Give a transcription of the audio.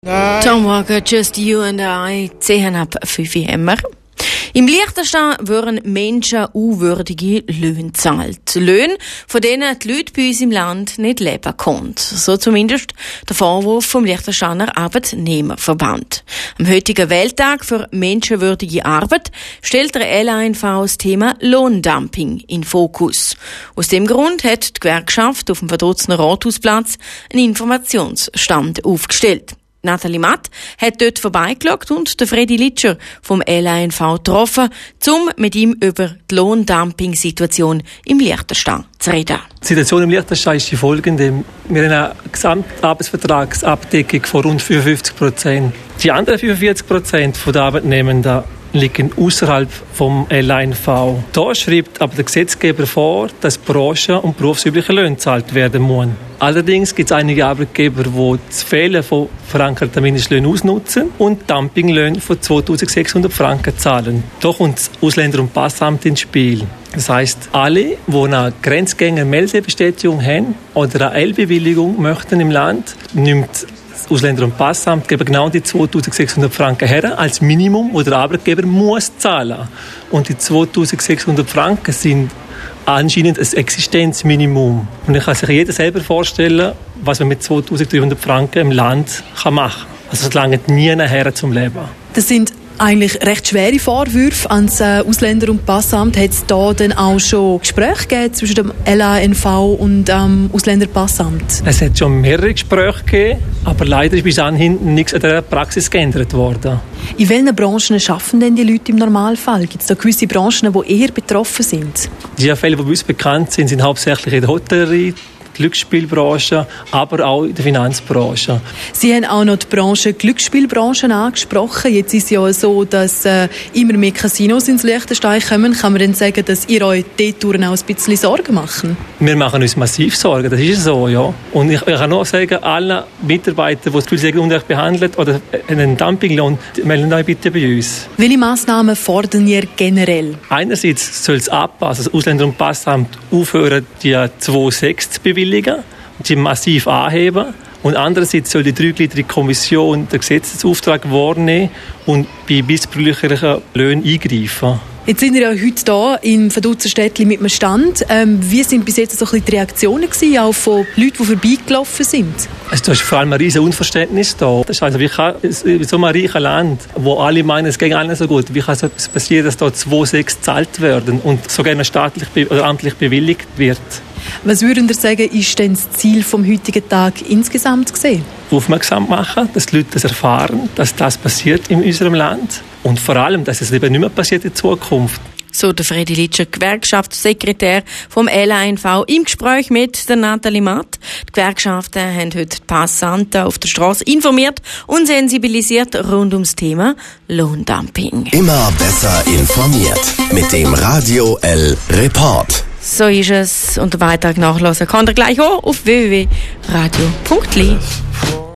Tom Walker, Just You and I, 10:05 Uhr. Im Liechtenstein werden Menschen unwürdige Löhne gezahlt. Löhne, von denen die Leute bei uns im Land nicht leben können. So zumindest der Vorwurf vom Liechtensteiner Arbeitnehmerverband. Am heutigen Welttag für menschenwürdige Arbeit stellt der LANV das Thema Lohndumping in Fokus. Aus dem Grund hat die Gewerkschaft auf dem Verdutzener Rathausplatz einen Informationsstand aufgestellt. Nathalie Matt hat dort vorbeigeschaut und den Freddy Litscher vom LANV getroffen, um mit ihm über die Lohndumping-Situation im Liechtenstein zu reden. Die Situation im Liechtenstein ist die folgende. Wir haben eine Gesamtarbeitsvertragsabdeckung von rund 55%. Die anderen 45% der Arbeitnehmenden liegen außerhalb vom LANV. Da schreibt aber der Gesetzgeber vor, dass branchen- und berufsübliche Löhne gezahlt werden müssen. Allerdings gibt es einige Arbeitgeber, die das Fehlen von verankerten Mindestlöhnen ausnutzen und Dumpinglöhne von 2'600 Franken zahlen. Da kommt das Ausländer- und Passamt ins Spiel. Das heisst, alle, die eine Grenzgänger-Meldebestätigung haben oder eine L-Bewilligung möchten im Land, nimmt das Ausländer- und Passamt geben genau die 2'600 Franken her als Minimum, das der Arbeitgeber muss zahlen. Und die 2'600 Franken sind anscheinend ein Existenzminimum. Und ich kann sich jeder selber vorstellen, was man mit 2'300 Franken im Land machen kann. Also es reicht nie nachher zum Leben. Das sind eigentlich recht schwere Vorwürfe ans Ausländer- und Passamt. Hat es da dann auch schon Gespräche gegeben zwischen dem LANV und dem Ausländer- und Passamt? Es hat schon mehrere Gespräche gegeben, aber leider ist bis anhin nichts an der Praxis geändert worden. In welchen Branchen arbeiten denn die Leute im Normalfall? Gibt es da gewisse Branchen, die eher betroffen sind? Die Fälle, die bei uns bekannt sind, sind hauptsächlich in der Hotellerie, Glücksspielbranche, aber auch in der Finanzbranche. Sie haben auch noch die Branche Glücksspielbranche angesprochen. Jetzt ist es ja so, dass immer mehr Casinos ins Liechtenstein kommen. Kann man denn sagen, dass ihr euch dort auch ein bisschen Sorgen macht? Wir machen uns massiv Sorgen, das ist so, ja. Und ich kann nur sagen, alle Mitarbeiter, die das Gefühl ungerecht behandelt oder einen Dumpinglohn, melden euch bitte bei uns. Welche Massnahmen fordern ihr generell? Einerseits soll es abpassen, das Ausländer- und Passamt aufhören, die 2'6 zu bewilligen, die massiv anheben. Und andererseits soll die dreigliedrige Kommission den Gesetzesauftrag wahrnehmen und bei missbräuchlichen Löhnen eingreifen. Jetzt sind wir ja heute hier im Verdutzer-Städtli mit einem Stand. Wie sind bis jetzt so ein bisschen die Reaktionen gewesen, auch von Leuten, die vorbeigelaufen sind? Also, da ist vor allem ein riesiges Unverständnis da. Das ist also, wie kann in so einem reichen Land, wo alle meinen, es geht allen so gut, wie kann es etwas passieren, dass da 2'6 gezahlt werden und sogar staatlich oder amtlich bewilligt wird? Was würden Sie sagen, ist denn das Ziel vom heutigen Tag insgesamt gesehen? Aufmerksam machen, dass die Leute das erfahren, dass das passiert in unserem Land und vor allem, dass es eben nicht mehr passiert in Zukunft. So der Freddy Litscher, Gewerkschaftssekretär vom LANV, im Gespräch mit der Nathalie Matt. Die Gewerkschaften haben heute die Passanten auf der Straße informiert und sensibilisiert rund ums Thema Lohndumping. Immer besser informiert mit dem Radio L Report. So ist es. Und den Beitrag nachlesen kann ihr gleich auch auf www.radio.li.